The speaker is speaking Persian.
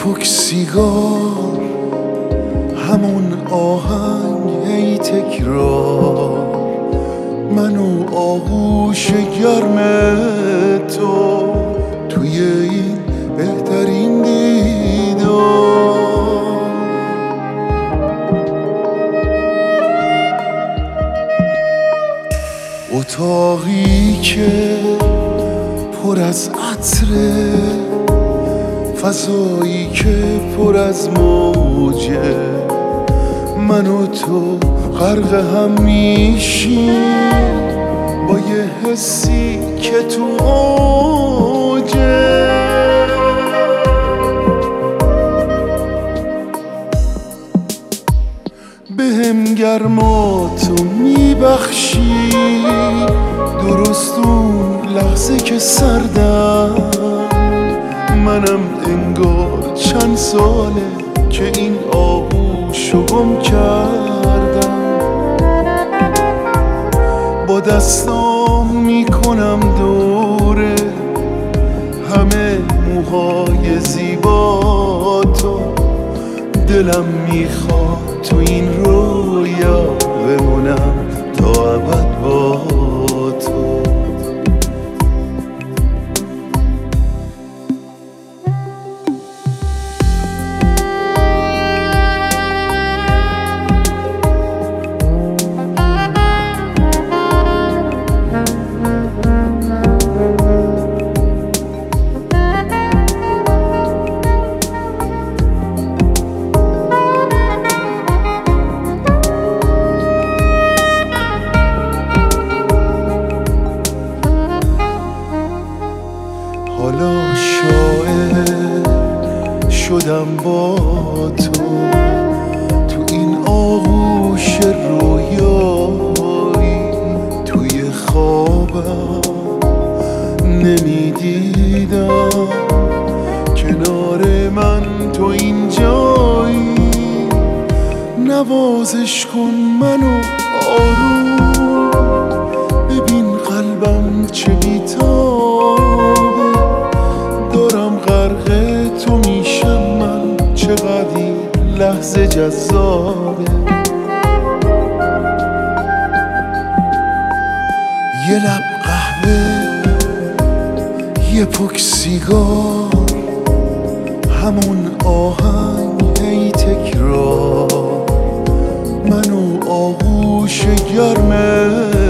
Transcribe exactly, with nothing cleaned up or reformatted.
پک سیگار، همون آهنگ هی تکرار، من و آغوش گرم تو توی این بهترین دیدار. اتاقی که پر از عطره، فضایی که پر از موجه، من و تو غرق هم میشیم با یه حسی که تو اوجه. بهم گرما تو میبخشی، درست اون لحظه که سردم، منم انگار چند ساله که این آغوشو گم کردم. با دستام میکنم دوره همه موهای زیبا تو، دلم میخواد تو این رویا بمونم تا ابد با تو. حالا شاعر شدم با تو تو این آغوش رویایی، توی خوابم نمیدیدم کنار من تو اینجایی. نوازش کن منو آروم، ببین قلبم چه بی‌تابه، دارم غرق تو میشم من، چقدر این لحظه جذابه. یه لب قهوه، یه پک سیگار، همون آهنگ هی تکرار، من و آغوش گرم